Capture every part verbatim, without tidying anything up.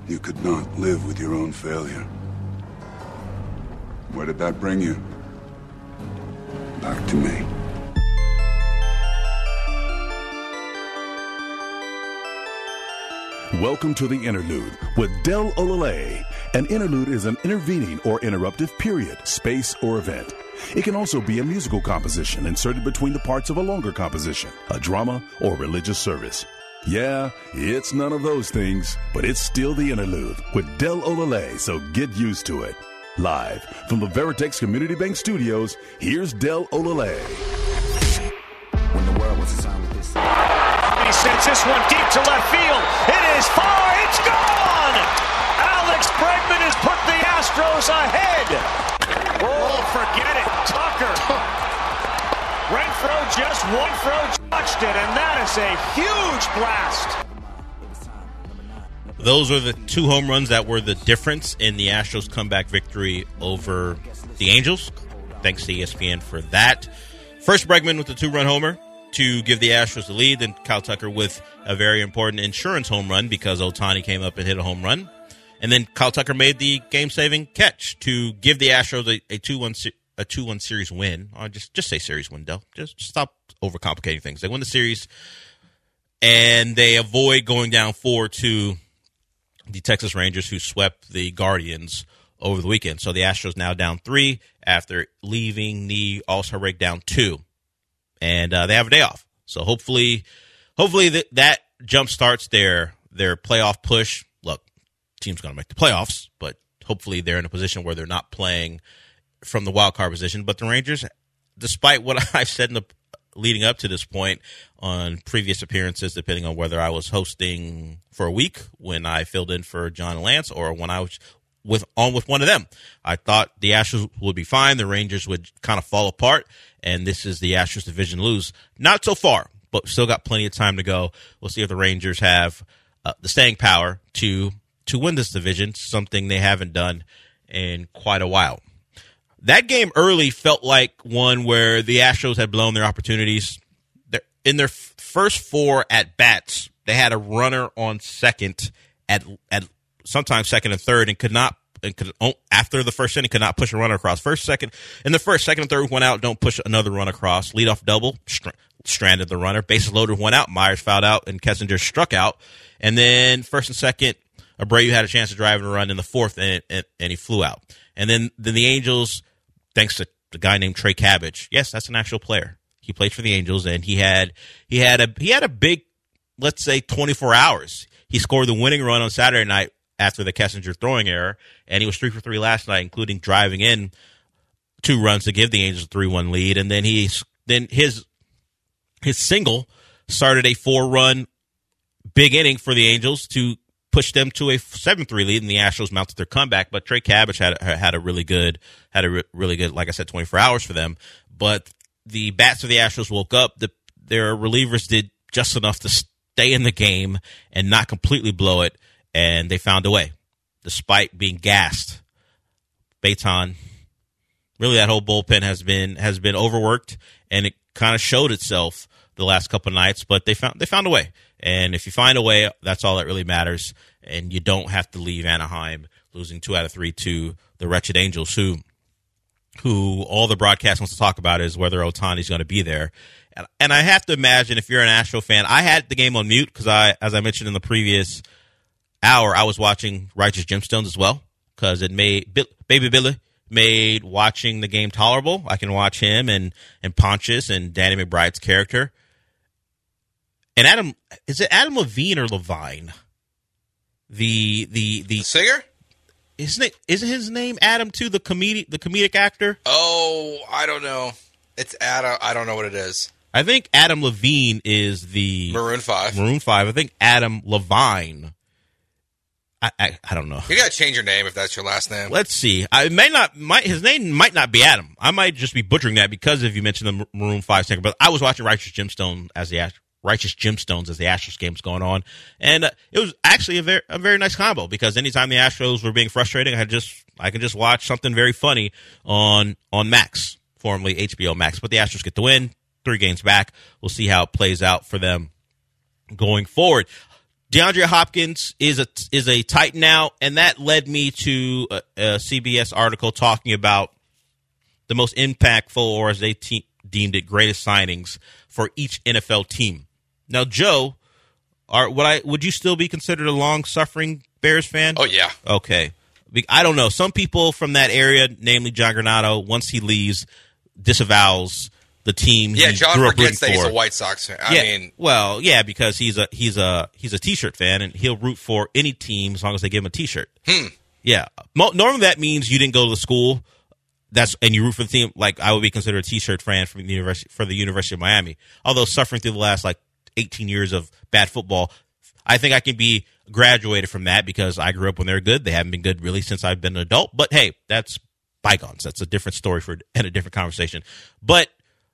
You could not live with your own failure. Where did that bring you? Back to me. Welcome to The Interlude with Del Olale. An interlude is an intervening or interruptive period, space, or event. It can also be a musical composition inserted between the parts of a longer composition, a drama, or religious service. Yeah, it's none of those things, but it's still The Interlude with Del Olale, so get used to it. Live from the Veritex Community Bank Studios, here's Del Olale. When the world was assigned with this. He sends this one deep to left field. It is far. It's gone. Alex Bregman has put the Astros ahead. Oh, forget it. Tucker. Renfroe just one throw touched it, and that is a huge blast. Those are the two home runs that were the difference in the Astros' comeback victory over the Angels. Thanks to E S P N for that. First, Bregman with the two-run homer to give the Astros the lead, then Kyle Tucker with a very important insurance home run because Ohtani came up and hit a home run. And then Kyle Tucker made the game-saving catch to give the Astros a, a two-one a two-one series win. Or just just say series win, Del. Just stop overcomplicating things. They win the series, and they avoid going down four to the Texas Rangers, who swept the Guardians over the weekend. So the Astros now down three after leaving the All-Star break down two. And uh, they have a day off. So hopefully hopefully th- that jump starts their, their playoff push. Look, team's going to make the playoffs, but hopefully they're in a position where they're not playing from the wild card position. But the Rangers, despite what I've said in the leading up to this point on previous appearances, depending on whether I was hosting for a week when I filled in for John and Lance or when I was with on with one of them, I thought the Astros would be fine. The Rangers would kind of fall apart, and this is the Astros division lose. Not so far, but still got plenty of time to go. We'll see if the Rangers have uh, the staying power to to win this division, something they haven't done in quite a while. That game early felt like one where the Astros had blown their opportunities. In their first four at-bats, they had a runner on second at at sometimes second and third, and could not, and could, after the first inning, could not push a runner across. First, second, in the first, second, and third went out, don't push another run across. Leadoff double, str- stranded the runner. Bases loaded, went out. Myers fouled out, and Kessinger struck out. And then first and second, Abreu had a chance to drive and run in the fourth, and, and, and he flew out. And then, then the Angels, thanks to the guy named Trey Cabbage. Yes, that's an actual player. He played for the Angels, and he had he had a he had a big, let's say, twenty-four hours. He scored the winning run on Saturday night after the Kessinger throwing error, and he was three for three last night, including driving in two runs to give the Angels a three one lead. And then he then his his single started a four-run big inning for the Angels to push them to a seven three lead, and the Astros mounted their comeback. But Trey Cabbage had had a really good had a re- really good, like I said, twenty-four hours for them. But the bats of the Astros woke up. The, their relievers did just enough to stay in the game and not completely blow it, and they found a way, despite being gassed. Baton, really, that whole bullpen has been has been overworked, and it kind of showed itself the last couple of nights. But they found they found a way, and if you find a way, that's all that really matters. And you don't have to leave Anaheim losing two out of three to the wretched Angels, who. who all the broadcast wants to talk about is whether Ohtani's going to be there. And, and I have to imagine, if you're an Astro fan, I had the game on mute because, I, as I mentioned in the previous hour, I was watching Righteous Gemstones as well because it made Baby Billy made watching the game tolerable. I can watch him and, and Pontius and Danny McBride's character. And Adam, is it Adam Levine or Levine? The, the, the, the singer? Isn't it? Isn't his name Adam too? The comedic, the comedic actor. Oh, I don't know. It's Adam. I don't know what it is. I think Adam Levine is the Maroon Five. Maroon Five. I think Adam Levine. I I, I don't know. You gotta change your name if that's your last name. Let's see. I may not. Might his name might not be Adam. I might just be butchering that because if you mentioned the Maroon Five singer. But I was watching Righteous Gemstone as the actor. Righteous Gemstones as the Astros game's going on. And uh, it was actually a very a very nice combo because anytime the Astros were being frustrating, I had just I could just watch something very funny on on Max, formerly H B O Max. But the Astros get the win, three games back. We'll see how it plays out for them going forward. DeAndre Hopkins is a is a Titan now, and that led me to a, a C B S article talking about the most impactful, or as they te- deemed it, greatest signings for each N F L team. Now, Joe, are would I would you still be considered a long-suffering Bears fan? Oh, yeah. Okay. I don't know. Some people from that area, namely John Granato, once he leaves, disavows the team. Yeah, he John grew up forgets that rooting he's for. a White Sox fan. I yeah, mean, well, yeah, because he's a he's a he's a T-shirt fan, and he'll root for any team as long as they give him a T-shirt. Hmm. Yeah, Mo- normally that means you didn't go to the school. That's and you root for the team. Like I would be considered a T-shirt fan from the university for the University of Miami. Although suffering through the last like eighteen years of bad football, I think I can be graduated from that because I grew up when they were good. They haven't been good really since I've been an adult. But hey, that's bygones. That's a different story for and a different conversation. But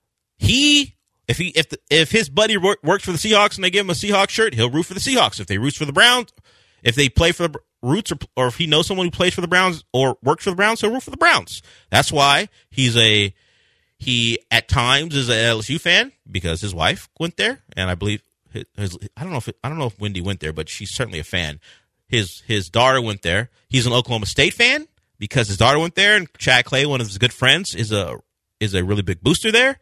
he, if he, if the, if his buddy work, works for the Seahawks and they give him a Seahawks shirt, he'll root for the Seahawks. If they root for the Browns, if they play for the Roots, or, or if he knows someone who plays for the Browns or works for the Browns, he'll root for the Browns. That's why he's a he at times is an L S U fan because his wife went there, and I believe his, his I don't know if it, I don't know if Wendy went there, but she's certainly a fan. His his daughter went there. He's an Oklahoma State fan because his daughter went there, and Chad Clay, one of his good friends, is a is a really big booster there.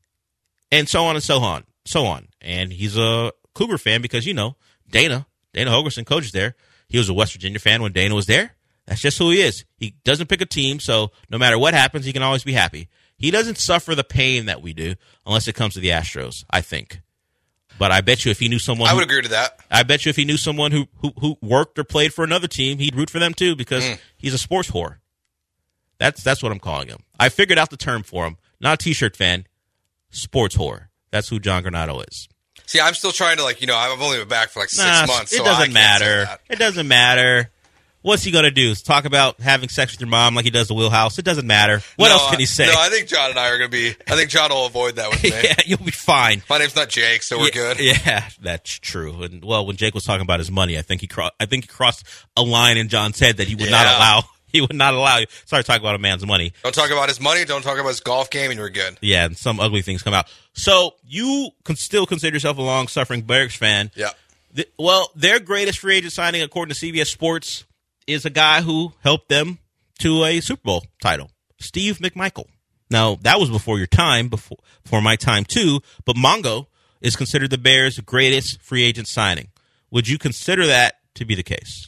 And so on and so on, so on. And he's a Cougar fan because, you know, Dana, Dana Holgorsen coaches there. He was a West Virginia fan when Dana was there. That's just who he is. He doesn't pick a team, so no matter what happens, he can always be happy. He doesn't suffer the pain that we do unless it comes to the Astros, I think. But I bet you if he knew someone... I who, would agree to that. I bet you if he knew someone who, who, who worked or played for another team, he'd root for them too because mm. he's a sports whore. That's, that's what I'm calling him. I figured out the term for him. Not a T-shirt fan, sports whore. That's who John Granato is. See, I'm still trying to, like, you know, I've only been back for like six nah, months. It so doesn't I matter. Can't say that. It doesn't matter. What's he going to do? Talk about having sex with your mom like he does the Wheelhouse? It doesn't matter. What no, else can he say? No, I think John and I are going to be, I think John will avoid that with me. Yeah, you'll be fine. My name's not Jake, so we're yeah, good. Yeah, that's true. And well, when Jake was talking about his money, I think he cro- I think he crossed a line in John's head that he would yeah. not allow. He would not allow you. Sorry to talk about a man's money. Don't talk about his money. Don't talk about his golf game, and you're good. Yeah, and some ugly things come out. So you can still consider yourself a long-suffering Bears fan. Yeah. The, well, their greatest free agent signing, according to C B S Sports, is a guy who helped them to a Super Bowl title, Steve McMichael. Now, that was before your time, before, before my time too, but Mongo is considered the Bears' greatest free agent signing. Would you consider that to be the case?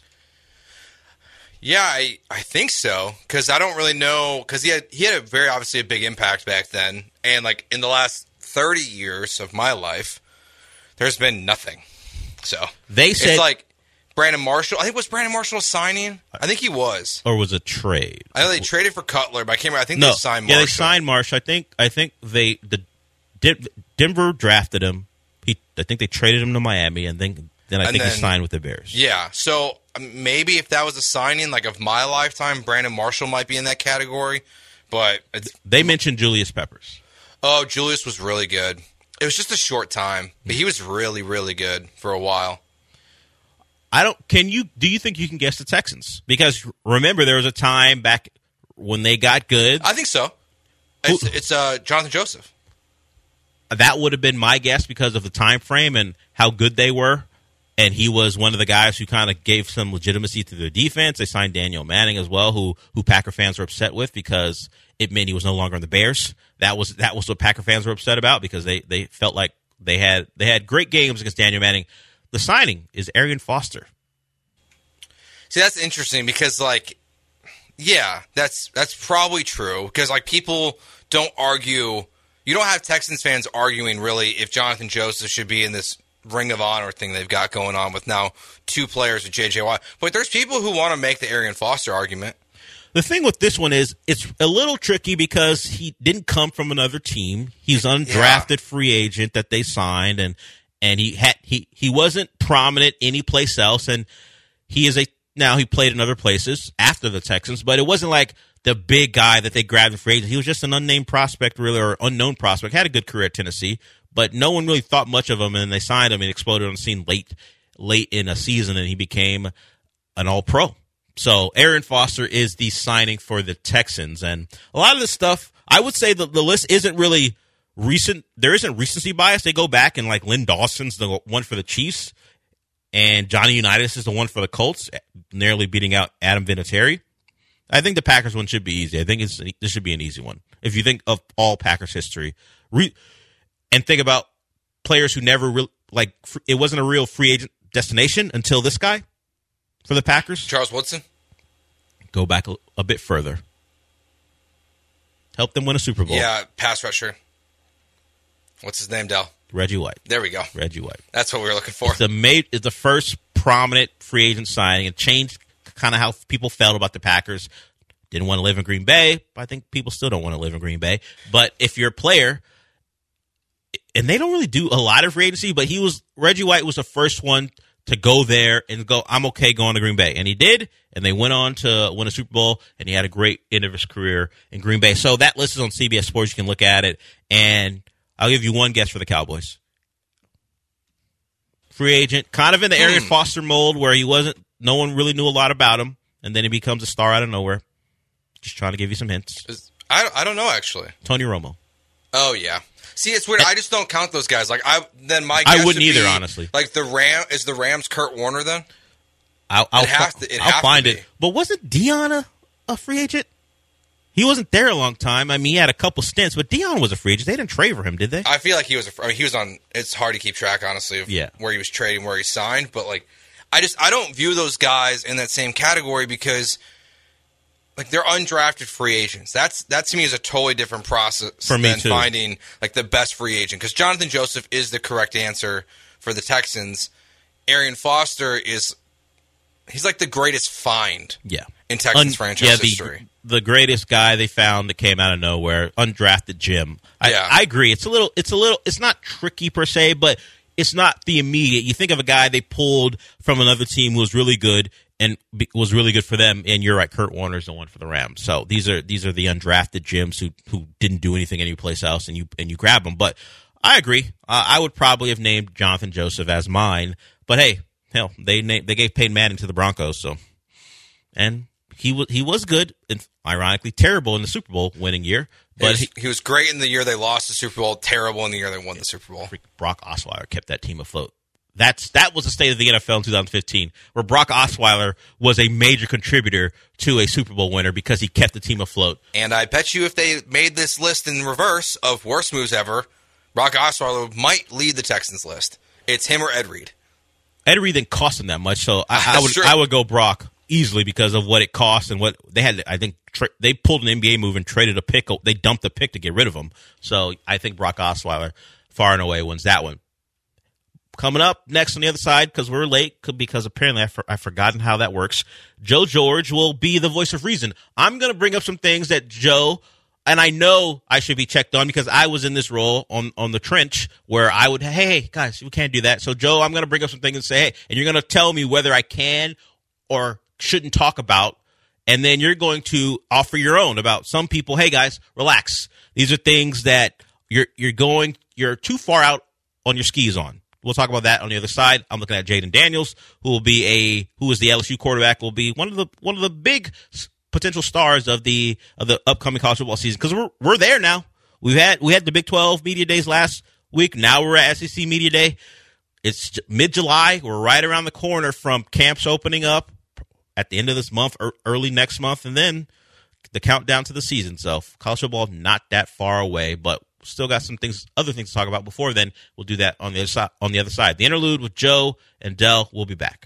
Yeah, I, I think so, because I don't really know, because he had, he had a very obviously a big impact back then, and like in the last thirty years of my life, there's been nothing. So they said, it's like Brandon Marshall, I think was Brandon Marshall signing? I think he was. Or was it trade? I know they traded for Cutler, but I can't remember, I think no, they signed Marshall. Yeah, they signed Marshall. I think I think they the Denver drafted him. He I think they traded him to Miami, and then then I and think then, he signed with the Bears. Yeah, so maybe if that was a signing like of my lifetime, Brandon Marshall might be in that category. But it's, they mentioned Julius Peppers. Oh, Julius was really good. It was just a short time, but he was really, really good for a while. I don't. Can you? Do you think you can guess the Texans? Because remember, there was a time back when they got good. I think so. It's, it's uh, Jonathan Joseph. That would have been my guess because of the time frame and how good they were. And he was one of the guys who kind of gave some legitimacy to their defense. They signed Daniel Manning as well, who who Packer fans were upset with because it meant he was no longer on the Bears. That was that was what Packer fans were upset about because they, they felt like they had they had great games against Daniel Manning. The signing is Arian Foster. See, that's interesting because, like, yeah, that's that's probably true because, like, people don't argue. You don't have Texans fans arguing really if Jonathan Joseph should be in this Ring of Honor thing they've got going on with now two players with J J Watt. But there's people who want to make the Arian Foster argument. The thing with this one is it's a little tricky because he didn't come from another team. He's undrafted yeah. free agent that they signed, and and he had he he wasn't prominent anyplace else. And he is a now he played in other places after the Texans, but it wasn't like the big guy that they grabbed in free agent. He was just an unnamed prospect, really, or unknown prospect. Had a good career at Tennessee. But no one really thought much of him, and they signed him and exploded on the scene late late in a season, and he became an all-pro. So Arian Foster is the signing for the Texans. And a lot of this stuff, I would say that the list isn't really recent. There isn't recency bias. They go back, and like Lynn Dawson's the one for the Chiefs. and Johnny Unitas is the one for the Colts, narrowly beating out Adam Vinatieri. I think the Packers one should be easy. I think it's this should be an easy one. If you think of all Packers history, re, and think about players who never really, like, it wasn't a real free agent destination until this guy for the Packers. Charles Woodson? Go back a, a bit further. Help them win a Super Bowl. Yeah, pass rusher. What's his name, Del? Reggie White. There we go. Reggie White. That's what we were looking for. It's the, ma- it's the first prominent free agent signing. It changed kind of how people felt about the Packers. Didn't want to live in Green Bay. I think people still don't want to live in Green Bay. But if you're a player, and they don't really do a lot of free agency, but he was Reggie White was the first one to go there and go, I'm okay going to Green Bay. And he did, and they went on to win a Super Bowl, and he had a great end of his career in Green Bay. So that list is on C B S Sports. You can look at it, and I'll give you one guess for the Cowboys. Free agent, kind of in the Arian Hmm. Foster mold where he wasn't, no one really knew a lot about him, and then he becomes a star out of nowhere. Just trying to give you some hints. Is- I, I don't know, actually. Tony Romo. Oh, yeah. See, it's weird. I just don't count those guys. Like, I then my I guess wouldn't would either, be, honestly. Like, the Ram, is the Rams Kurt Warner, then? I'll, I'll, It has fi- to- it I'll have to find be. it. But wasn't Dion a, a free agent? He wasn't there a long time. I mean, he had a couple stints, but Dion was a free agent. They didn't trade for him, did they? I feel like he was. A, I mean, he was on. It's hard to keep track, honestly, of Yeah. where he was trading, where he signed. But like, I just I don't view those guys in that same category because, like, they're undrafted free agents. That's that to me is a totally different process For me, than too. finding like the best free agent. Because Jonathan Joseph is the correct answer for the Texans. Arian Foster is. He's like the greatest find Yeah. in Texans Un- franchise yeah, the, history. The greatest guy they found that came out of nowhere, undrafted Jim. I, Yeah. I agree. It's a little. It's a little. It's not tricky per se, but it's not the immediate. You think of a guy they pulled from another team who was really good and be, was really good for them. And you're right, Kurt Warner's the one for the Rams. So these are these are the undrafted Jims who who didn't do anything anyplace else, and you and you grab them. But I agree. Uh, I would probably have named Jonathan Joseph as mine. But hey, hell, they named, they gave Peyton Manning to the Broncos, so and. He was he was good and ironically terrible in the Super Bowl winning year, He was, but he, he was great in the year they lost the Super Bowl. Terrible in the year they won the Super Bowl. Brock Osweiler kept that team afloat. That's that was the state of the N F L in twenty fifteen, where Brock Osweiler was a major contributor to a Super Bowl winner because he kept the team afloat. And I bet you if they made this list in reverse of worst moves ever, Brock Osweiler might lead the Texans list. It's him or Ed Reed. Ed Reed didn't cost him that much, so I, I would Sure. I would go Brock easily because of what it cost and what they had. I think tra- they pulled an N B A move and traded a pick. They dumped a pick to get rid of him. So I think Brock Osweiler far and away wins that one. Coming up next on the other side, because we're late, because apparently I've, for, I've forgotten how that works, Joe George will be the voice of reason. I'm going to bring up some things that Joe, and I know I should be checked on because I was in this role on, on the trench where I would, hey, hey, guys, we can't do that. So, Joe, I'm going to bring up some things and say, hey, and you're going to tell me whether I can or shouldn't talk about, and then you're going to offer your own about some people, hey, guys, relax. These are things that you're you're going, you're too far out on your skis on. We'll talk about that on the other side. I'm looking at Jaden Daniels, who will be a who is the L S U quarterback, will be one of the one of the big potential stars of the of the upcoming college football season because we're we're there now. We've had we had the Big twelve media days last week. Now we're at S E C media day. It's mid July. We're right around the corner from camps opening up at the end of this month or early next month, and then the countdown to the season. So college football not that far away, but still got some things, other things to talk about before then. We'll do that on the other side. On the other side, the interlude with Joe and Dell. We'll be back.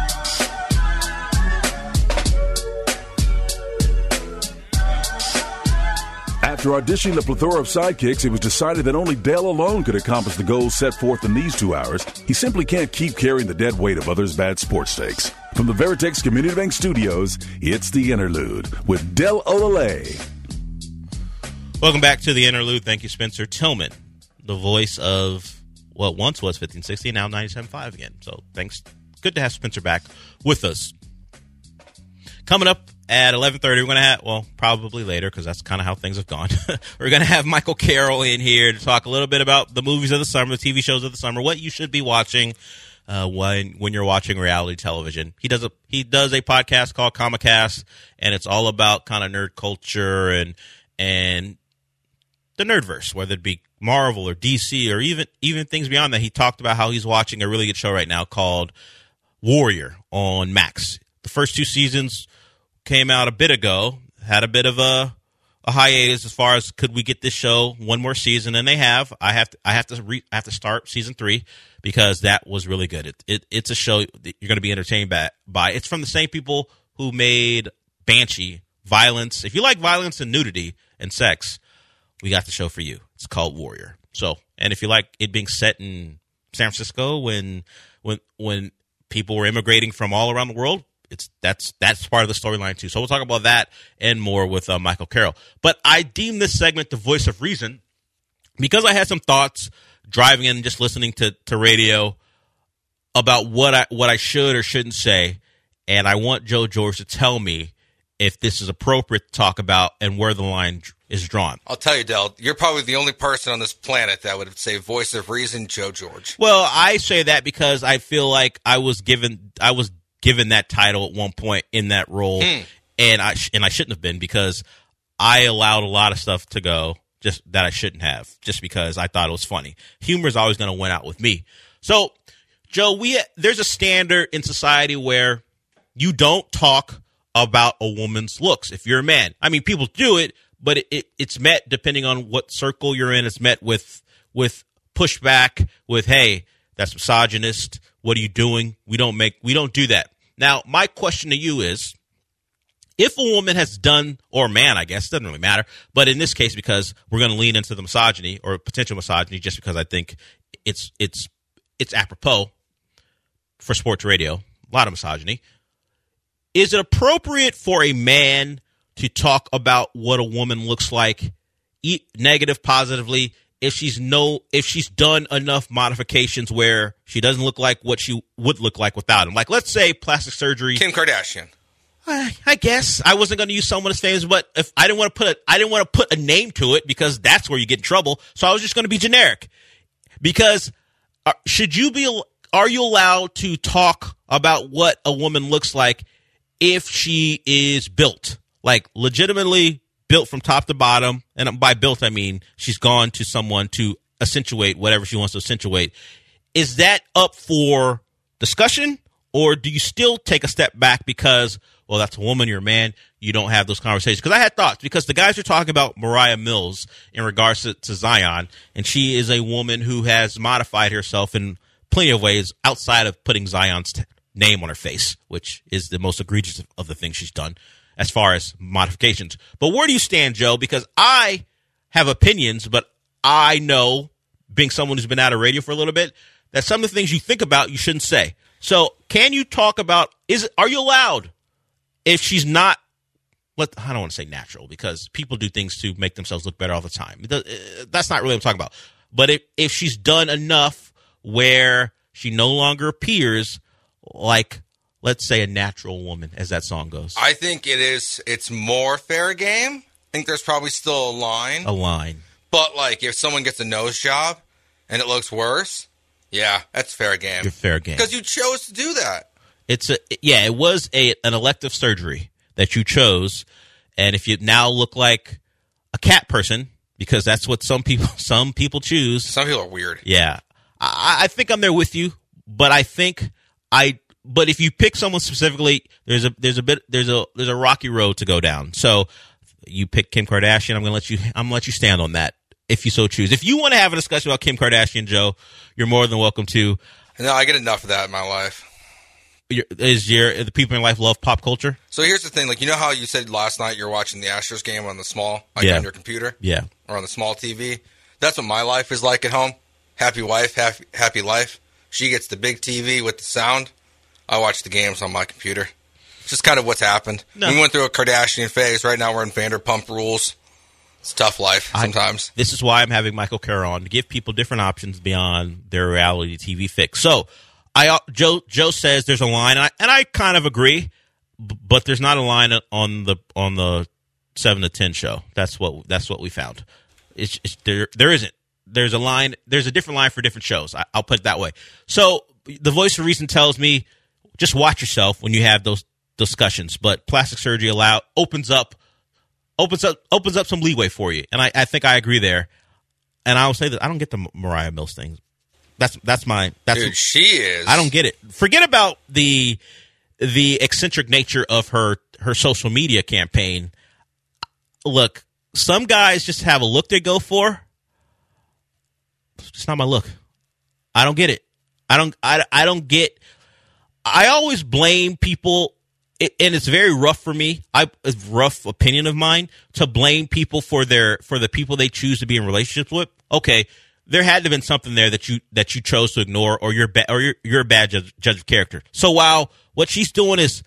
After auditioning a plethora of sidekicks, it was decided that only Dale alone could accomplish the goals set forth in these two hours. He simply can't keep carrying the dead weight of others' bad sports takes. From the Veritex Community Bank Studios, it's the interlude with Del Olale. Welcome back to the interlude. Thank you, Spencer Tillman, the voice of what once was fifteen sixty, now ninety-seven point five again. So thanks. Good to have Spencer back with us. Coming up at eleven thirty, we're going to have, well, probably later because that's kind of how things have gone. We're going to have Michael Carroll in here to talk a little bit about the movies of the summer, the T V shows of the summer, what you should be watching uh, when when you're watching reality television. He does a he does a podcast called Comicast, and it's all about kind of nerd culture and and the nerdverse, whether it be Marvel or D C or even even things beyond that. He talked about how he's watching a really good show right now called Warrior on Max. The first two seasons came out a bit ago, had a bit of a, a hiatus as far as could we get this show one more season, and they have. I have to, I have to, re, I have to start season three because that was really good. It, it it's a show that you're going to be entertained by, by. It's from the same people who made Banshee. Violence. If you like violence and nudity and sex, we got the show for you. It's called Warrior. So, and if you like it being set in San Francisco when when when people were immigrating from all around the world, it's that's that's part of the storyline too. So we'll talk about that and more with uh, Michael Carroll. But I deem this segment the voice of reason because I had some thoughts driving in and just listening to, to radio about what I what I should or shouldn't say, and I want Joe George to tell me if this is appropriate to talk about and where the line is drawn. I'll tell you, Del, you're probably the only person on this planet that would say voice of reason, Joe George. Well, I say that because I feel like I was given I was given that title at one point in that role, mm. and I sh- and I shouldn't have been because I allowed a lot of stuff to go just that I shouldn't have, just because I thought it was funny. Humor is always going to win out with me. So, Joe, we there's a standard in society where you don't talk about a woman's looks if you're a man. I mean, people do it, but it, it, it's met, depending on what circle you're in, it's met with with pushback, with, hey, that's misogynist. What are you doing? We don't make we don't do that. Now, my question to you is, if a woman has done, or man, I guess, it doesn't really matter, but in this case, because we're going to lean into the misogyny or potential misogyny, just because I think it's it's it's apropos for sports radio, a lot of misogyny. Is it appropriate for a man to talk about what a woman looks like, negative, positively, if she's no, if she's done enough modifications where she doesn't look like what she would look like without him? Like, let's say plastic surgery. Kim Kardashian. I, I guess I wasn't going to use someone as famous, but if I didn't want to put a, I didn't want to put a name to it because that's where you get in trouble. So I was just going to be generic. Because uh, should you be? Are you allowed to talk about what a woman looks like if she is built, like legitimately built from top to bottom? And by built, I mean she's gone to someone to accentuate whatever she wants to accentuate. Is that up for discussion, or do you still take a step back because, well, that's a woman, you're a man, you don't have those conversations? Because I had thoughts, because the guys are talking about Mariah Mills in regards to, to Zion, and she is a woman who has modified herself in plenty of ways outside of putting Zion's t- name on her face, which is the most egregious of the things she's done as far as modifications. But where do you stand, Joe? Because I have opinions, but I know, being someone who's been out of radio for a little bit, that some of the things you think about you shouldn't say. So can you talk about, is are you allowed, if she's not, let, I don't want to say natural, because people do things to make themselves look better all the time. That's not really what I'm talking about. But if, if she's done enough where she no longer appears like, let's say, a natural woman, as that song goes. I think it is, it's more fair game. I think there's probably still a line. A line. But, like, if someone gets a nose job and it looks worse, yeah, that's fair game. You're fair game. Because you chose to do that. It's a, yeah, it was a an elective surgery that you chose. And if you now look like a cat person, because that's what some people some people choose. Some people are weird. Yeah. I, I think I'm there with you, but I think I but if you pick someone specifically, there's a there's a bit there's a there's a rocky road to go down. So you pick Kim Kardashian, I'm gonna let you I'm gonna let you stand on that if you so choose. If you want to have a discussion about Kim Kardashian, Joe, you're more than welcome to. No, I get enough of that in my life. Your, is your the people in your life love pop culture? So here's the thing, like, you know how you said last night you're watching the Astros game on the small, like yeah. on your computer? Yeah. Or on the small T V? That's what my life is like at home. Happy wife, happy, happy life. She gets the big T V with the sound. I watch the games on my computer. It's just kind of what's happened. No. We went through a Kardashian phase. Right now we're in Vanderpump Rules. It's a tough life sometimes. I, this is why I'm having Michael Carroll on, to give people different options beyond their reality T V fix. So, I Joe Joe says there's a line, and I, and I kind of agree, but there's not a line on the on the seven to ten show. That's what that's what we found. It's, it's there there isn't. There's a line. There's a different line for different shows. I, I'll put it that way. So the voice of reason tells me just watch yourself when you have those discussions. But plastic surgery allow opens up opens up opens up some leeway for you, and I, I think I agree there. And I will say that I don't get the Mariah Mills thing. That's that's my that's Dude, she is. I don't get it. Forget about the the eccentric nature of her her social media campaign. Look, some guys just have a look they go for. It's not my look. I don't get it. I don't I, I don't get I always blame people, and it's very rough for me. I a rough opinion of mine to blame people for their for the people they choose to be in relationships with. Okay, there had to have been something there that you that you chose to ignore, or you're ba- or you're, you're a bad judge, judge of character. So while what she's doing is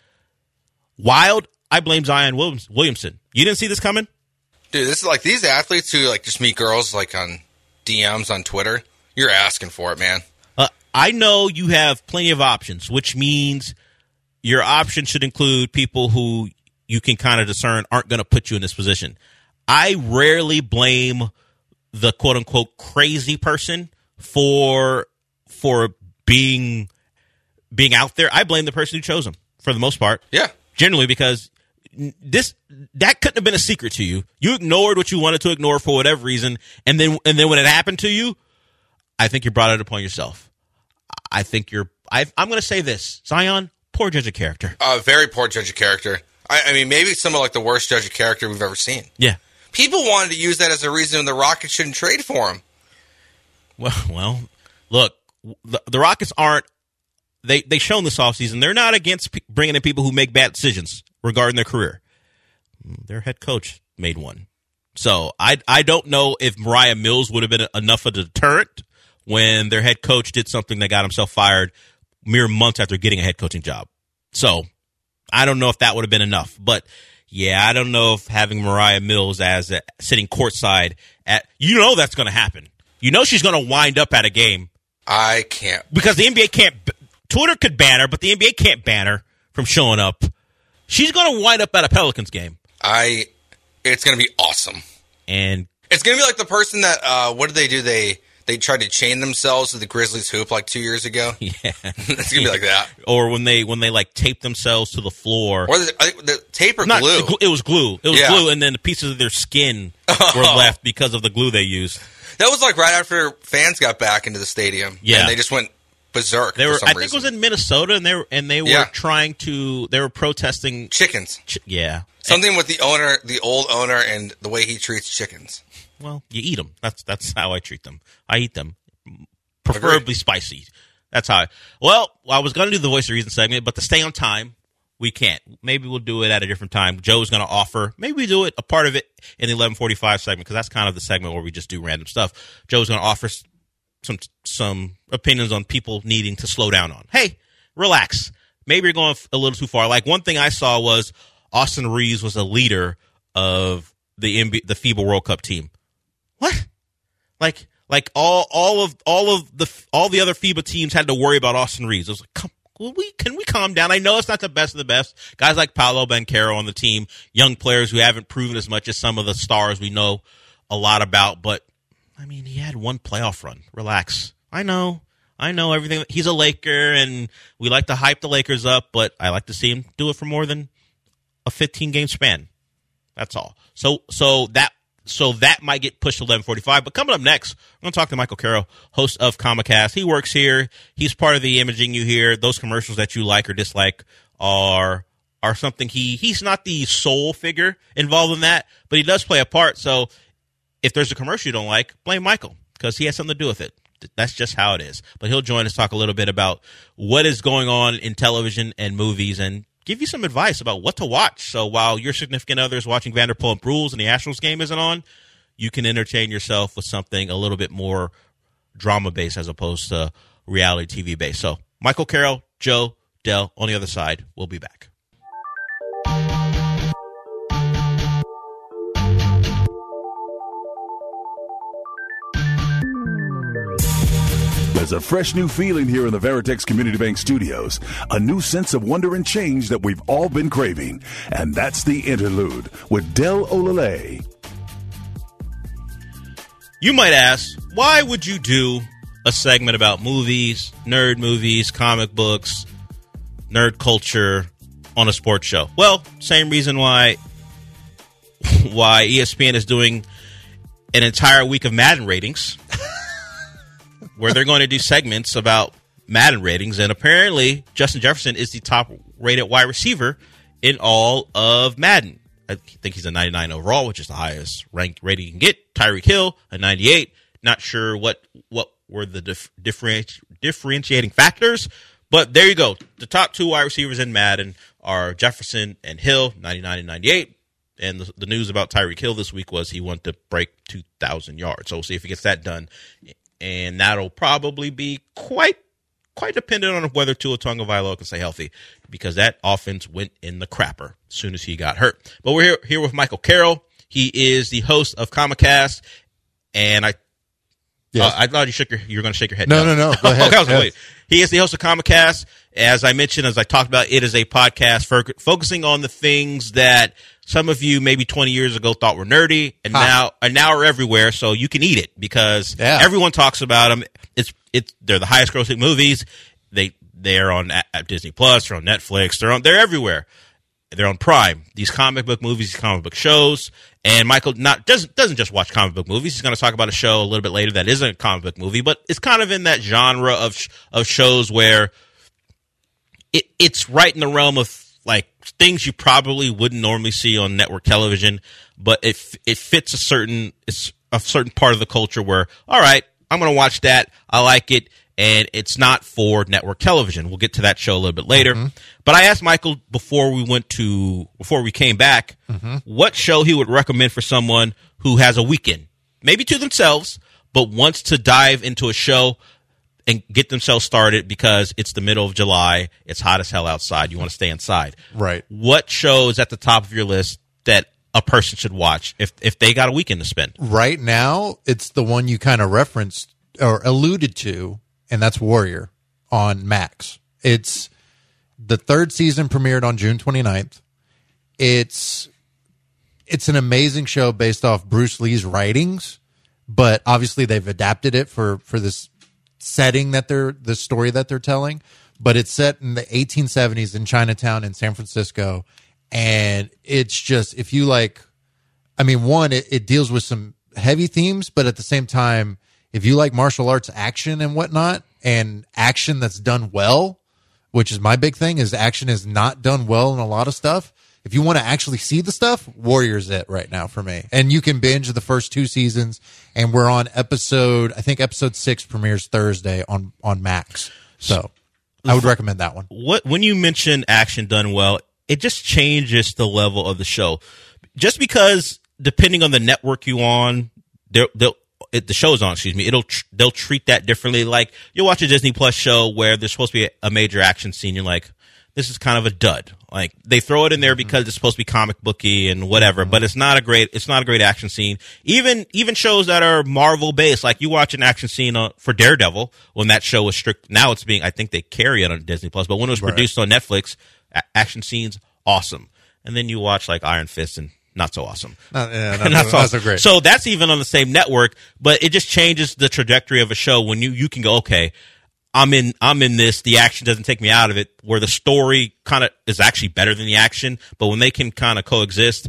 wild, I blame Zion Williams, Williamson. You didn't see this coming, dude. This is like these athletes who like just meet girls like on D Ms on Twitter. You're asking for it, man. Uh, I know you have plenty of options, which means your options should include people who you can kind of discern aren't going to put you in this position. I rarely blame the quote unquote crazy person for for being being out there. I blame the person who chose them for the most part. Yeah. Generally, because this that couldn't have been a secret to you. You ignored what you wanted to ignore for whatever reason, and then and then when it happened to you, I think you brought it upon yourself. I think you're I I'm going to say this. Zion, poor judge of character. Uh, very poor judge of character. I, I mean, maybe some of like the worst judge of character we've ever seen. Yeah. People wanted to use that as a reason the Rockets shouldn't trade for him. Well, well, look, the, the Rockets aren't they they shown this offseason they're not against p- bringing in people who make bad decisions regarding their career. Their head coach made one. So I I don't know if Mariah Mills would have been enough of a deterrent when their head coach did something that got himself fired mere months after getting a head coaching job. So I don't know if that would have been enough. But yeah, I don't know if having Mariah Mills as a, sitting courtside at you know that's going to happen. You know she's going to wind up at a game. I can't because the N B A can't. Twitter could ban her, but the N B A can't ban her from showing up. She's going to wind up at a Pelicans game. I. It's going to be awesome, and it's going to be like the person that. Uh, what did they do? They they tried to chain themselves to the Grizzlies hoop like two years ago. Yeah, it's going to be like that. Or when they when they like tape themselves to the floor, or the, I think the tape or Not, glue. It was glue. It was yeah. glue, and then the pieces of their skin oh. were left because of the glue they used. That was like right after fans got back into the stadium. Yeah, and they just went berserk. They were. For some I think reason. it was in Minnesota, and they were and they were yeah. trying to. They were protesting chickens. Ch- yeah, something and, with the owner, the old owner, and the way he treats chickens. Well, you eat them. That's that's how I treat them. I eat them, preferably Agreed. spicy. That's how. I, well, I was going to do the Voice of Reason segment, but to stay on time, we can't. Maybe we'll do it at a different time. Joe's going to offer. Maybe we do it a part of it in the eleven forty-five segment because that's kind of the segment where we just do random stuff. Joe's going to offer some some opinions on people needing to slow down on. Hey, relax. Maybe you're going a little too far. Like one thing I saw was Austin Reeves was a leader of the N B A, the FIBA World Cup team. What? Like like all all of all of the all the other FIBA teams had to worry about Austin Reeves. I was like, come, will we can we calm down? I know it's not the best of the best. Guys like Paolo Banchero on the team, young players who haven't proven as much as some of the stars we know a lot about, but I mean, he had one playoff run. Relax. I know. I know everything. He's a Laker, and we like to hype the Lakers up, but I like to see him do it for more than a fifteen-game span. That's all. So so that so that might get pushed to eleven forty-five. But coming up next, we're going to talk to Michael Carroll, host of Comicast. He works here. He's part of the imaging you hear. Those commercials that you like or dislike are are something he – he's not the sole figure involved in that, but he does play a part. So if there's a commercial you don't like, blame Michael because he has something to do with it. That's just how it is. But he'll join us, talk a little bit about what is going on in television and movies and give you some advice about what to watch. So while your significant other is watching Vanderpump Rules and the Astros game isn't on, you can entertain yourself with something a little bit more drama-based as opposed to reality T V-based. So Michael Carroll, Joe, Dell on the other side. We'll be back. There's a fresh new feeling here in the Veritex Community Bank Studios. A new sense of wonder and change that we've all been craving. And that's the Interlude with Del Olale. You might ask, why would you do a segment about movies, nerd movies, comic books, nerd culture on a sports show? Well, same reason why why E S P N is doing an entire week of Madden ratings. where they're going to do segments about Madden ratings, and apparently Justin Jefferson is the top-rated wide receiver in all of Madden. I think he's a ninety-nine overall, which is the highest ranked rating you can get. Tyreek Hill, a ninety-eight. Not sure what what were the dif- differenti- differentiating factors, but there you go. The top two wide receivers in Madden are Jefferson and Hill, ninety-nine and ninety-eight. And the, the news about Tyreek Hill this week was he wanted to break two thousand yards. So we'll see if he gets that done. And that'll probably be quite quite dependent on whether Tua Tagovailoa can stay healthy, because that offense went in the crapper as soon as he got hurt. But we're here, here with Michael Carroll. He is the host of Comicast, and I yes. uh, I thought you shook your you were going to shake your head. No, no, no. Go ahead. okay, I was yes. wait. He is the host of Comicast. As I mentioned, as I talked about, it is a podcast for, focusing on the things that some of you maybe twenty years ago thought were nerdy, and huh. now and now are everywhere. So you can eat it because yeah. everyone talks about them. It's it's they're the highest grossing movies. They they're on at Disney Plus, they're on Netflix, they're on they're everywhere. They're on Prime. These comic book movies, these comic book shows, and Michael not doesn't doesn't just watch comic book movies. He's going to talk about a show a little bit later that isn't a comic book movie, but it's kind of in that genre of of shows where it it's right in the realm of like things you probably wouldn't normally see on network television, but it it fits a certain it's a certain part of the culture where, all right, I'm going to watch that. I like it, and it's not for network television. We'll get to that show a little bit later. Mm-hmm. But I asked Michael before we went to before we came back, mm-hmm. what show he would recommend for someone who has a weekend, maybe to themselves, but wants to dive into a show and get themselves started because it's the middle of July. It's hot as hell outside. You want to stay inside. Right. What show is at the top of your list that a person should watch if if they got a weekend to spend? Right now, it's the one you kind of referenced or alluded to, and that's Warrior on Max. It's the third season premiered on June twenty-ninth. It's it's an amazing show based off Bruce Lee's writings, but obviously they've adapted it for for this setting that they're the story that they're telling, but it's set in the eighteen seventies in Chinatown in San Francisco, and it's just, if you like, I mean, one, it, it deals with some heavy themes, but at the same time, if you like martial arts action and whatnot, and action that's done well, which is my big thing, is action is not done well in a lot of stuff. If you want to actually see the stuff, Warrior's it right now for me. And you can binge the first two seasons, and we're on episode, I think episode six premieres Thursday on, on Max. So I would recommend that one. What when you mention action done well, it just changes the level of the show. Just because depending on the network you on, they'll, they'll it, the show's on, excuse me, it'll tr- they'll treat that differently. Like you'll watch a Disney Plus show where there's supposed to be a, a major action scene, you're like, this is kind of a dud. Like they throw it in there because it's supposed to be comic booky and whatever, but it's not a great it's not a great action scene. Even even shows that are Marvel based, like you watch an action scene uh, for Daredevil when that show was strict. Now it's being I think they carry it on Disney Plus, but when it was right. produced on Netflix, a- action scenes awesome. And then you watch like Iron Fist and not so awesome. Not, yeah, not, not so, so, not so great. So that's even on the same network, but it just changes the trajectory of a show when you you can go, okay, I'm in I'm in this, the action doesn't take me out of it, where the story kind of is actually better than the action, but when they can kind of coexist,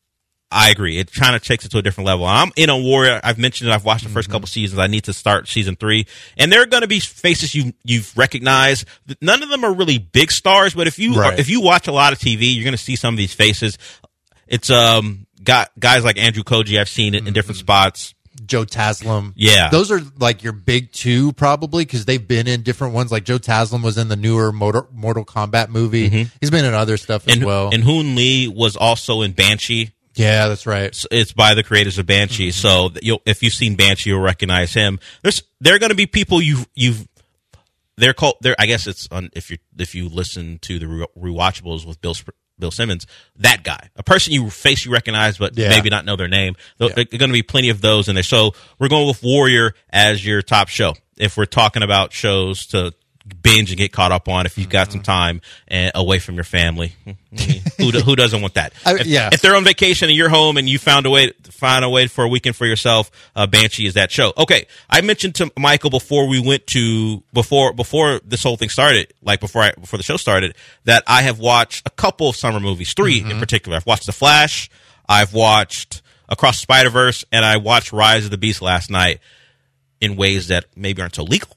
I agree. It kind of takes it to a different level. I'm in on Warrior. I've mentioned it. I've watched the first mm-hmm. couple seasons. I need to start season three. And there are going to be faces you, you've recognized. None of them are really big stars, but if you right. are, if you watch a lot of T V, you're going to see some of these faces. It's um got guys like Andrew Koji. I've seen it mm-hmm. in different spots. Joe Taslim. Yeah. Those are like your big two probably because they've been in different ones. Like Joe Taslim was in the newer Mortal, Mortal Kombat movie. Mm-hmm. He's been in other stuff as and, well. And Hoon Lee was also in Banshee. Yeah, that's right. It's, it's by the creators of Banshee. Mm-hmm. So you'll, if you've seen Banshee, you'll recognize him. There's there are going to be people you've you've they're called. They're I guess it's on if you if you listen to the re- rewatchables with Bill Sp- Bill Simmons, that guy, a person you face you recognize, but yeah. maybe not know their name. There are going to be plenty of those in there. So we're going with Warrior as your top show. If we're talking about shows to binge and get caught up on, if you've got some time and away from your family, who do, who doesn't want that? I, if, yeah. if they're on vacation and you're home and you found a way find a way for a weekend for yourself, uh, Banshee is that show. Okay, I mentioned to Michael before we went to before before this whole thing started, like before I, before the show started, that I have watched a couple of summer movies, three mm-hmm. in particular. I've watched The Flash, I've watched Across the Spider-Verse, and I watched Rise of the Beast last night. in ways that maybe aren't so legal.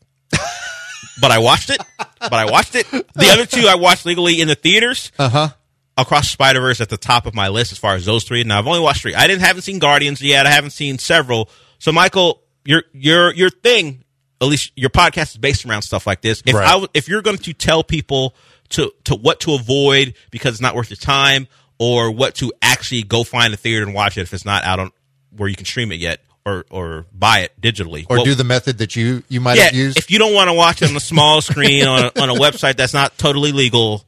But I watched it. But I watched it. The other two I watched legally in the theaters. Uh-huh. Across the Spider-Verse at the top of my list as far as those three. Now, I've only watched three. I didn't haven't seen Guardians yet. I haven't seen several. So, Michael, your your your thing, at least your podcast is based around stuff like this. If Right. I, if you're going to tell people to to what to avoid because it's not worth your time, or what to actually go find a theater and watch it if it's not out on where you can stream it yet, or or buy it digitally, Or what, do the method that you, you might yeah, have used. if you don't want to watch it on a small screen on a, on a website that's not totally legal.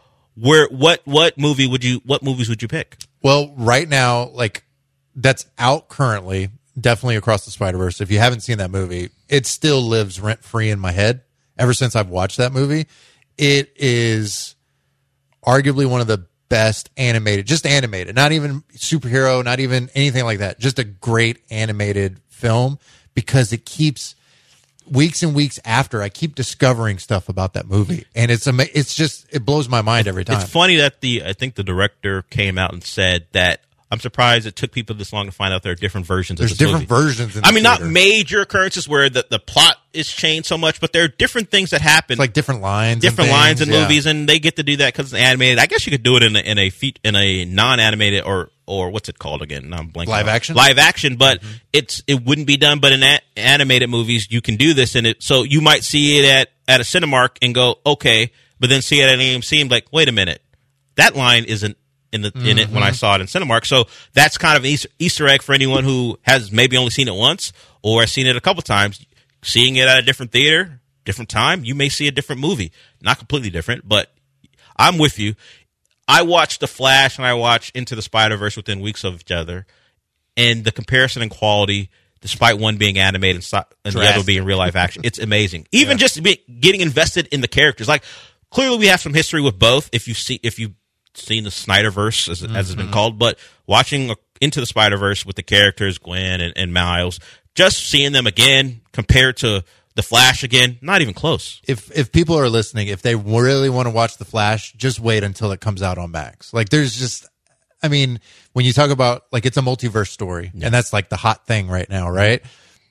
Where what what movie would you what movies would you pick? Well, right now, like that's out currently, definitely Across the Spider-Verse. If you haven't seen that movie, it still lives rent free in my head ever since I've watched that movie. It is arguably one of the best animated, just animated, not even superhero, not even anything like that. Just a great animated film because it keeps weeks and weeks after I keep discovering stuff about that movie, and it's ama- it's just it blows my mind every time. It's funny that the I think the director came out and said that I'm surprised it took people this long to find out there are different versions There's of this different movie. versions. In I the mean, not theater. major occurrences where the, the plot is changed so much, but there are different things that happen, It's like different lines, different and lines in things, yeah. movies, and they get to do that because it's animated. I guess you could do it in a in a feat in a non-animated or or what's it called again? Now I'm blanking. Live out. action? Live action, but mm-hmm. it's it wouldn't be done. But in a- animated movies, you can do this, and it so you might see it at at a Cinemark and go okay, but then see it at A M C and be like, wait a minute, that line isn't in the in it when I saw it in Cinemark. So that's kind of an Easter, Easter egg for anyone who has maybe only seen it once or has seen it a couple times. Seeing it at a different theater, different time, you may see a different movie. Not completely different, but I'm with you. I watched The Flash and I watched Into the Spider-Verse within weeks of each other, and the comparison in quality, despite one being animated and, so- and the other being real life action, it's amazing. Even yeah. just be, getting invested in the characters. Like clearly, we have some history with both. If you see, if you've seen the Snyderverse, as, mm-hmm. as it's been called, but watching Into the Spider-Verse with the characters Gwen and, and Miles, just seeing them again compared to The Flash again, not even close. If if people are listening, if they really want to watch The Flash, just wait until it comes out on Max. Like there's just, I mean, when you talk about like it's a multiverse story, yeah. and that's like the hot thing right now, right?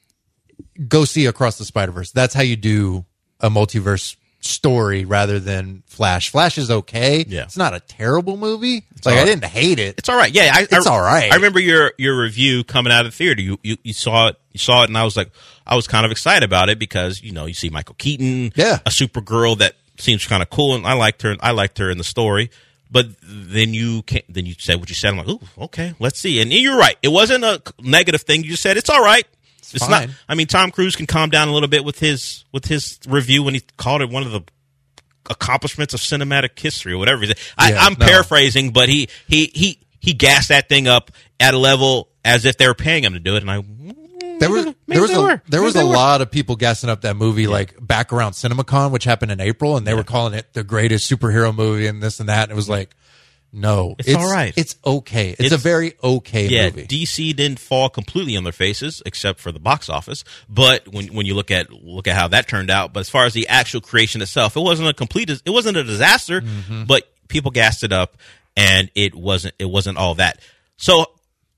Go see Across the Spider-Verse. That's how you do a multiverse story rather than Flash. Flash is okay. Yeah. It's not a terrible movie. It's like right. I didn't hate it. It's all right. Yeah, I, it's I, all right. I remember your your review coming out of the theater. You, you you saw it. You saw it, and I was like, I was kind of excited about it because you know you see Michael Keaton, yeah, a Supergirl that seems kind of cool, and I liked her. I liked her in the story. But then you came, then you said what you said. I'm like, ooh, okay, let's see. And you're right. It wasn't a negative thing. You just said it's all right. It's, it's not. I mean, Tom Cruise can calm down a little bit with his with his review when he called it one of the accomplishments of cinematic history or whatever. I, yeah, I'm no. paraphrasing, but he he he he gassed that thing up at a level as if they were paying him to do it, and I. There was there was they a were. there was maybe a they lot of people gassing up that movie yeah. like back around CinemaCon, which happened in April, and they yeah. were calling it the greatest superhero movie and this and that. And it was like, no, it's, it's all right. It's okay. It's, it's a very okay yeah, movie. D C didn't fall completely on their faces, except for the box office. But when when you look at look at how that turned out, but as far as the actual creation itself, it wasn't a complete. It wasn't a disaster, mm-hmm. but people gassed it up, and it wasn't. It wasn't all that. So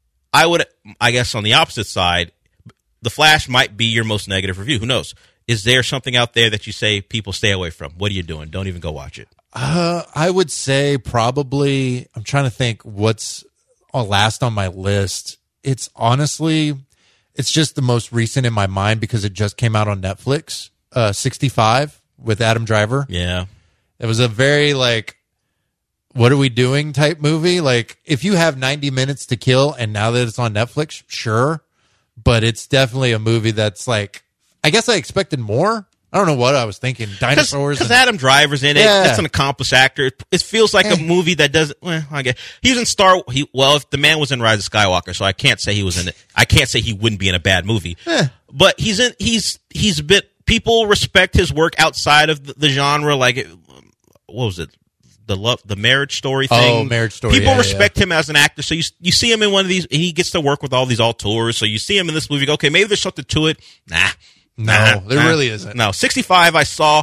I would, I guess, on the opposite side. The Flash might be your most negative review. Who knows? Is there something out there that you say people stay away from? What are you doing? Don't even go watch it. Uh, I would say probably, I'm trying to think what's last on my list. It's honestly, it's just the most recent in my mind because it just came out on Netflix. Uh, sixty-five with Adam Driver. Yeah. It was a very like, what are we doing type movie? Like if you have ninety minutes to kill and now that it's on Netflix, sure. But it's definitely a movie that's like, I guess I expected more. I don't know what I was thinking. Dinosaurs. Because Adam Driver's in it. Yeah. It's an accomplished actor. It, it feels like eh. a movie that doesn't, well, I guess. He was in Star, he, well, if the man was in Rise of Skywalker, so I can't say he was in it. I can't say he wouldn't be in a bad movie. Eh. But he's in, he's, he's a bit, people respect his work outside of the, the genre. Like, it, what was it? The love, the Marriage Story thing. Oh, Marriage Story. People yeah, respect yeah. him as an actor, so you you see him in one of these. He gets to work with all these auteurs, so you see him in this movie. You go, okay, maybe there's something to it. Nah, no, nah, there nah. really isn't. No, sixty-five. I saw,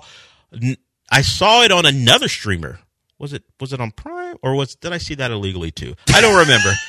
I saw it on another streamer. Was it was it on Prime or was did I see that illegally too? I don't remember.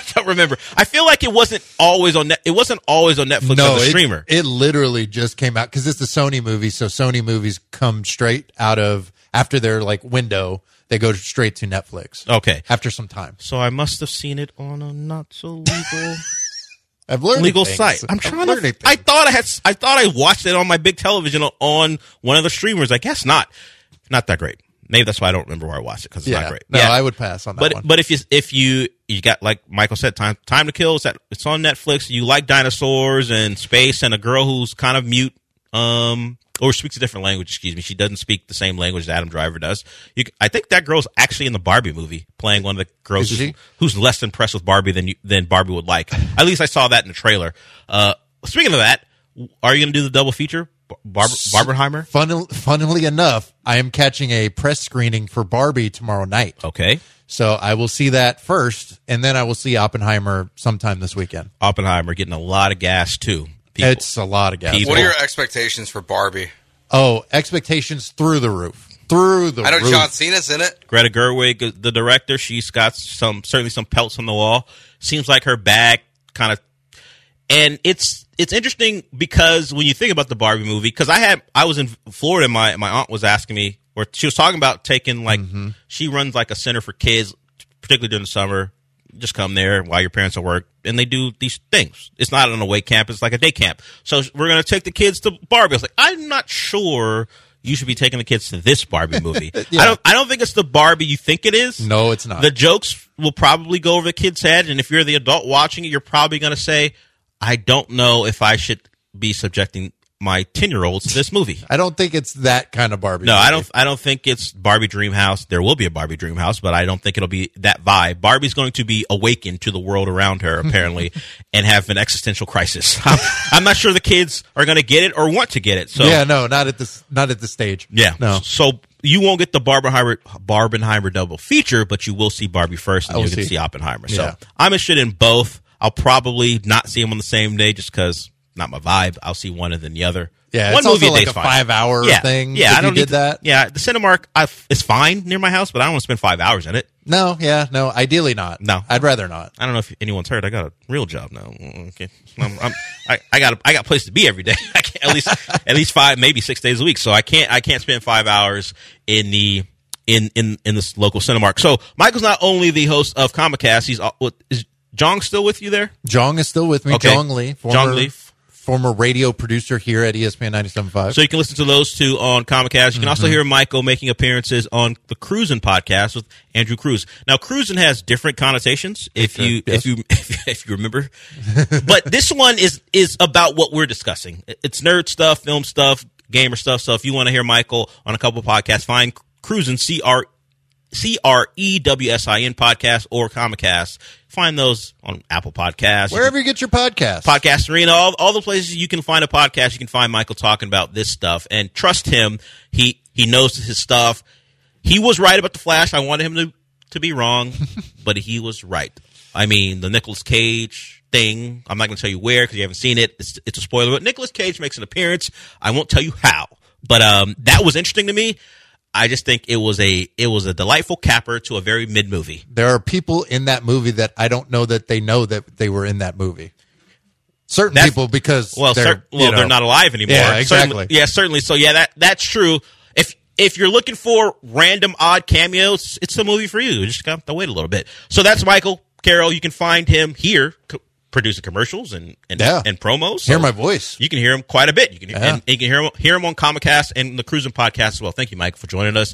don't remember. I feel like it wasn't always on. Net, it wasn't always on Netflix No, as a it, streamer. it literally just came out because it's a Sony movie. So Sony movies come straight out of after their like window. They go straight to Netflix. Okay, after some time. So I must have seen it on a not so legal. I've learned legal things. site. I'm trying I'm to. I thought I had. I thought I watched it on my big television on one of the streamers. I guess not. Not that great. Maybe that's why I don't remember where I watched it because it's yeah. not great. No, yeah. I would pass on that but, one. But if you if you you got like Michael said, time time to kill. It's that it's on Netflix. You like dinosaurs and space and a girl who's kind of mute, um, or speaks a different language. Excuse me, she doesn't speak the same language that Adam Driver does. You, I think that girl's actually in the Barbie movie, playing one of the girls who's, who's less impressed with Barbie than you, than Barbie would like. At least I saw that in the trailer. Uh, speaking of that, are you going to do the double feature? Bar- Barbenheimer? Funnily, funnily enough, I am catching a press screening for Barbie tomorrow night. Okay. So I will see that first, and then I will see Oppenheimer sometime this weekend. Oppenheimer getting a lot of gas, too. People. It's a lot of gas. What are your expectations for Barbie? Oh, expectations through the roof. Through the I know roof. John Cena's in it. Greta Gerwig, the director, she's got some certainly some pelts on the wall. Seems like her bag kind of, and it's it's interesting because when you think about the Barbie movie, because I had I was in Florida, and my my aunt was asking me, or she was talking about taking like mm-hmm. she runs like a center for kids, particularly during the summer. Just come there while your parents are at work, and they do these things. It's not an away camp; it's like a day camp. So we're going to take the kids to Barbie. I was like, I'm not sure you should be taking the kids to this Barbie movie. yeah. I don't. I don't think it's the Barbie you think it is. No, it's not. The jokes will probably go over the kid's head, and if you're the adult watching it, you're probably going to say, I don't know if I should be subjecting my ten-year-olds to this movie. I don't think it's that kind of Barbie. No, movie. I don't. I don't think it's Barbie Dreamhouse. There will be a Barbie Dreamhouse, but I don't think it'll be that vibe. Barbie's going to be awakened to the world around her, apparently, and have an existential crisis. I'm, I'm not sure the kids are going to get it or want to get it. So yeah, no, not at this, not at this stage. Yeah, no. So you won't get the Barbenheimer Barbenheimer double feature, but you will see Barbie first, and you'll get to see Oppenheimer. So yeah. I'm interested in both. I'll probably not see them on the same day just because not my vibe. I'll see one and then the other. Yeah, one it's movie also a like a fine. five-hour yeah. thing. Yeah, if I don't you did need to, that. Yeah, the Cinemark I've, is fine near my house, but I don't want to spend five hours in it. No, yeah, no, ideally not. No, I'd rather not. I don't know if anyone's heard. I got a real job now. Okay, I'm, I'm, I, I got a, I got a place to be every day. I can't, at least at least five, maybe six days a week. So I can't I can't spend five hours in the in in in this local Cinemark. So Michael's not only the host of Comicast. He's what is Jong still with you there? Jong is still with me. Okay. Jong Lee, former, Jong Lee. former radio producer here at E S P N ninety-seven point five. So you can listen to those two on Comicast. You can mm-hmm. also hear Michael making appearances on the Cruisin' podcast with Andrew Cruz. Now, Cruisin' has different connotations, if okay. you yes. if you if you remember. But this one is is about what we're discussing. It's nerd stuff, film stuff, gamer stuff. So if you want to hear Michael on a couple of podcasts, find Cruisin' C R C R E W S I N podcast or Comicast. Find those on Apple Podcasts. Wherever you get your podcasts. Podcast Arena, all, all the places you can find a podcast, you can find Michael talking about this stuff. And trust him, he he knows his stuff. He was right about The Flash. I wanted him to, to be wrong, but he was right. I mean, the Nicolas Cage thing, I'm not going to tell you where because you haven't seen it. It's, it's a spoiler, but Nicolas Cage makes an appearance. I won't tell you how. But um, that was interesting to me. I just think it was a it was a delightful capper to a very mid movie. There are people in that movie that I don't know that they know that they were in that movie. Certain That's, people because well, they're, cer- well you know, they're not alive anymore. Yeah, exactly. Certainly, yeah, certainly. So yeah, that that's true. If if you're looking for random odd cameos, it's the movie for you. You just got to wait a little bit. So that's Michael Carroll. You can find him here. Co- producing commercials and and, yeah. and promos. So hear my voice. You can hear him quite a bit. You can yeah. and you can hear him hear him on Comicast and the Cruisin' podcast as well. Thank you, Mike, for joining us.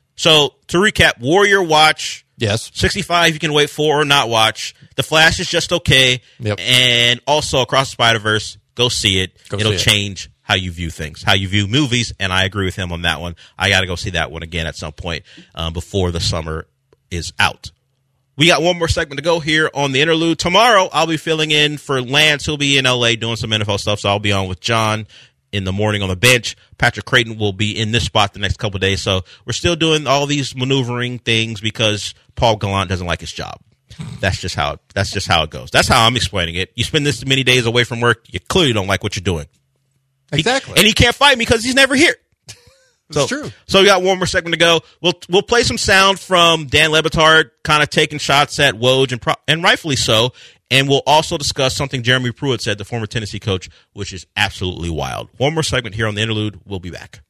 So to recap, Warrior Watch. Yes. sixty-five you can wait for or not watch. The Flash is just okay. Yep. And also Across the Spider-Verse, go see it. Go It'll see it. change how you view things, how you view movies, and I agree with him on that one. I got to go see that one again at some point um, before the summer is out. We got one more segment to go here on the interlude. Tomorrow, I'll be filling in for Lance. He'll be in L A doing some N F L stuff, so I'll be on with John in the morning on the bench. Patrick Creighton will be in this spot the next couple of days. So we're still doing all these maneuvering things because Paul Gallant doesn't like his job. That's just how that's just how it goes. That's how I'm explaining it. You spend this many days away from work, you clearly don't like what you're doing. Exactly. He, and he can't fight me because he's never here. It's so, true. So we got one more segment to go. We'll we'll play some sound from Dan Le Batard kind of taking shots at Woj, and, pro- and rightfully so. And we'll also discuss something Jeremy Pruitt said, the former Tennessee coach, which is absolutely wild. One more segment here on the Interlude. We'll be back.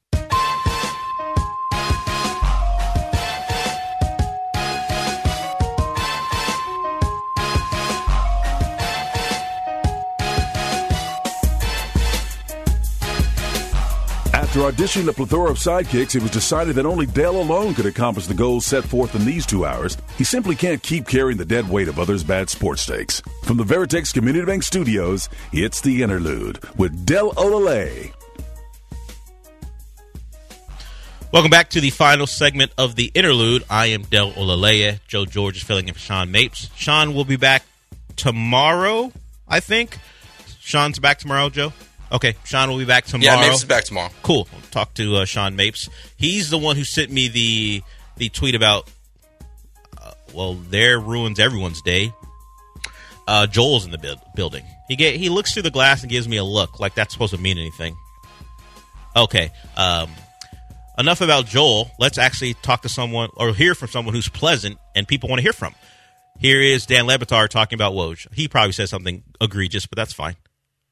After auditioning a plethora of sidekicks, it was decided that only Dale alone could accomplish the goals set forth in these two hours. He simply can't keep carrying the dead weight of others' bad sports takes. From the Veritex Community Bank Studios, it's The Interlude with Del Olale. Welcome back to the final segment of The Interlude. I am Del Olale. Joe George is filling in for Sean Mapes. Sean will be back tomorrow, I think. Sean's back tomorrow, Joe? Okay, Sean will be back tomorrow. Yeah, Mapes is back tomorrow. Cool. We'll talk to uh, Sean Mapes. He's the one who sent me the the tweet about, uh, well, there ruins everyone's day. Uh, Joel's in the bu- building. He get, he looks through the glass and gives me a look like that's supposed to mean anything. Okay. Um, enough about Joel. Let's actually talk to someone or hear from someone who's pleasant and people want to hear from. Here is Dan Le Batard talking about Woj. He probably said something egregious, but that's fine.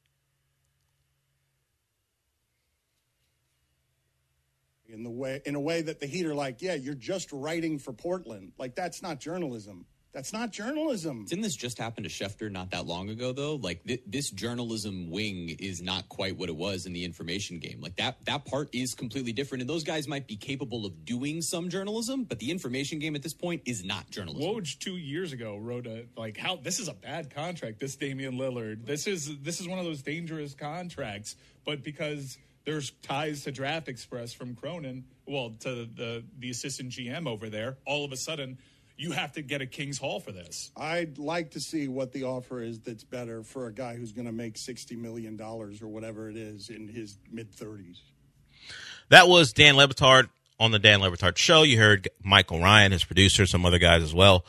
In the way, in a way that the Heat are like, yeah, you're just writing for Portland. Like, that's not journalism. That's not journalism. Didn't this just happen to Schefter not that long ago, though? Like, th- this journalism wing is not quite what it was in the information game. Like, that that part is completely different, and those guys might be capable of doing some journalism, but the information game at this point is not journalism. Woj two years ago wrote a, like, how this is a bad contract, this Damian Lillard. This is this is one of those dangerous contracts, but because there's ties to Draft Express from Cronin, well, to the, the assistant G M over there, all of a sudden, you have to get a King's Hall for this. I'd like to see what the offer is that's better for a guy who's going to make sixty million dollars or whatever it is in his mid-thirties. That was Dan Le Batard on the Dan Le Batard Show. You heard Michael Ryan, his producer, some other guys as well.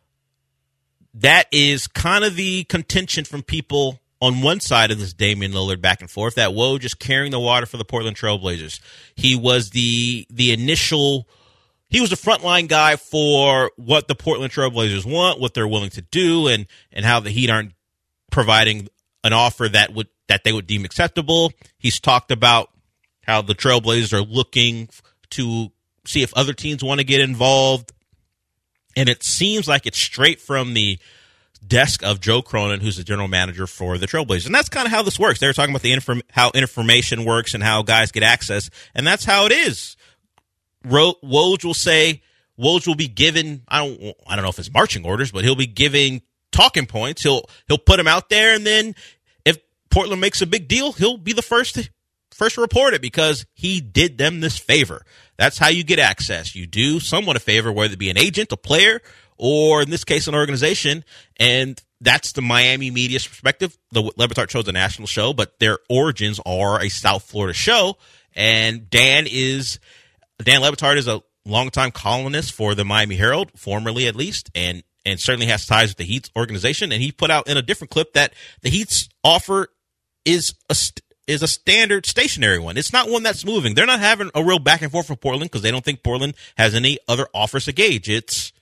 That is kind of the contention from people on one side of this Damian Lillard back and forth, that Woj just carrying the water for the Portland Trailblazers. He was the the initial, he was the frontline guy for what the Portland Trailblazers want, what they're willing to do, and and how the Heat aren't providing an offer that would that they would deem acceptable. He's talked about how the Trailblazers are looking to see if other teams want to get involved, and it seems like it's straight from the desk of Joe Cronin, who's the general manager for the Trailblazers. And that's kind of how this works. They were talking about the inform- how information works and how guys get access, and that's how it is. Ro- Woj will say, Woj will be given, I don't I don't know if it's marching orders, but he'll be giving talking points. He'll he'll put them out there, and then if Portland makes a big deal, he'll be the first to, first to report it because he did them this favor. That's how you get access. You do someone a favor, whether it be an agent, a player, or in this case, an organization, and that's the Miami media's perspective. The Le Batard Show is a national show, but their origins are a South Florida show, and Dan is Dan Le Batard is a longtime columnist for the Miami Herald, formerly at least, and and certainly has ties with the Heat's organization. And he put out in a different clip that the Heat's offer is a is a standard stationary one. It's not one that's moving. They're not having a real back and forth with Portland because they don't think Portland has any other offers to gauge. It's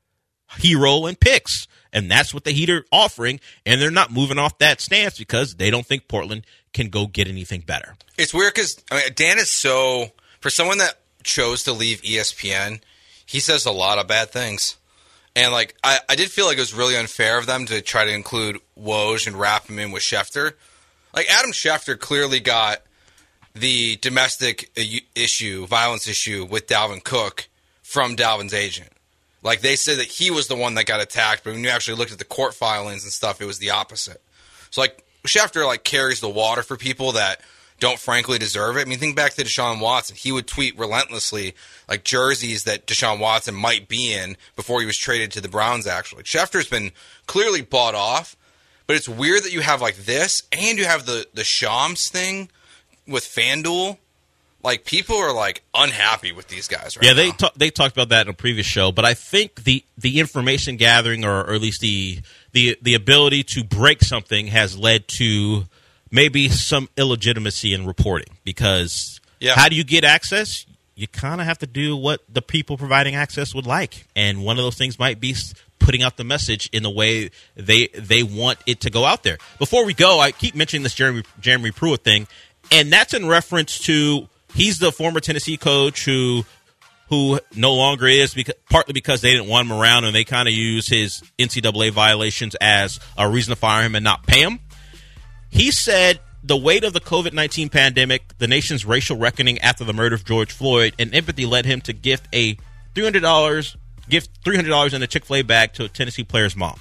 hero and picks, and that's what the Heat are offering, and they're not moving off that stance because they don't think Portland can go get anything better. It's weird because I mean, Dan is so, for someone that chose to leave E S P N, he says a lot of bad things. And like I, I did feel like it was really unfair of them to try to include Woj and wrap him in with Schefter. Like Adam Schefter clearly got the domestic issue, violence issue with Dalvin Cook from Dalvin's agent. Like, they said that he was the one that got attacked, but when you actually looked at the court filings and stuff, it was the opposite. So, like, Schefter, like, carries the water for people that don't frankly deserve it. I mean, think back to Deshaun Watson. He would tweet relentlessly, like, jerseys that Deshaun Watson might be in before he was traded to the Browns, actually. Schefter's been clearly bought off, but it's weird that you have, like, this, and you have the, the Shams thing with FanDuel. Like, people are, like, unhappy with these guys right yeah, now. Yeah, they, ta- they talked about that in a previous show, but I think the, the information gathering, or, or at least the, the the ability to break something, has led to maybe some illegitimacy in reporting. Because yeah. how do you get access? you kind of have to do what the people providing access would like. And one of those things might be putting out the message in the way they they want it to go out there. Before we go, I keep mentioning this Jeremy, Jeremy Pruitt thing, and that's in reference to he's the former Tennessee coach who who no longer is, because, partly because they didn't want him around, and they kind of use his N C double A violations as a reason to fire him and not pay him. He said the weight of the COVID nineteen pandemic, the nation's racial reckoning after the murder of George Floyd, and empathy led him to gift a three hundred dollars gift three hundred dollars in a Chick-fil-A bag to a Tennessee player's mom.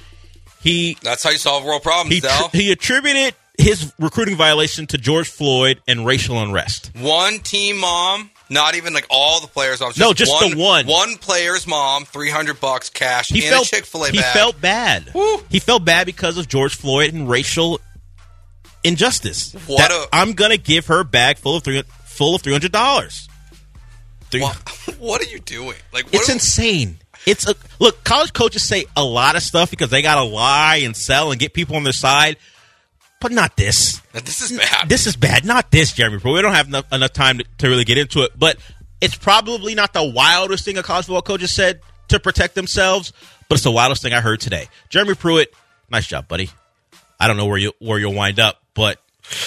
He That's how you solve world problems, he, Del. He attributed his recruiting violation to George Floyd and racial unrest. One team mom, not even like all the players' moms. No, just one, the one. One player's mom, three hundred bucks cash He in felt, a Chick-fil-A he bag. felt bad. Woo. He felt bad because of George Floyd and racial injustice. What That- a- I'm going to give her a bag full of three, full of three hundred dollars. What, what are you doing? Like, what It's are- insane. It's a look. College coaches say a lot of stuff because they got to lie and sell and get people on their side, but not this. This is bad. This is bad. Not this, Jeremy Pruitt. We don't have enough, enough time to, to really get into it, but it's probably not the wildest thing a college football coach has said to protect themselves, but it's the wildest thing I heard today. Jeremy Pruitt, nice job, buddy. I don't know where you where you'll wind up, but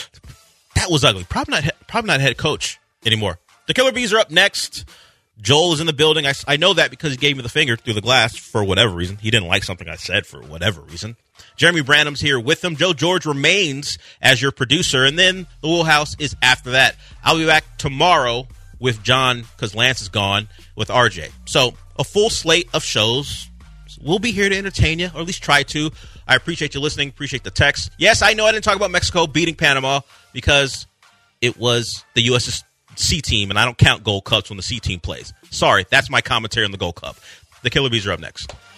that was ugly. Probably not. Probably not head coach anymore. The Killer Bees are up next. Joel is in the building. I, I know that because he gave me the finger through the glass for whatever reason. He didn't like something I said for whatever reason. Jeremy Branham's here with them. Joe George remains as your producer, and then the Wheelhouse is after that. I'll be back tomorrow with John because Lance is gone with R J. So a full slate of shows. We'll be here to entertain you, or at least try to. I appreciate you listening. Appreciate the text. Yes, I know I didn't talk about Mexico beating Panama because it was the U S C team, and I don't count Gold Cups when the C team plays. Sorry, that's my commentary on the Gold Cup. The Killer Bees are up next.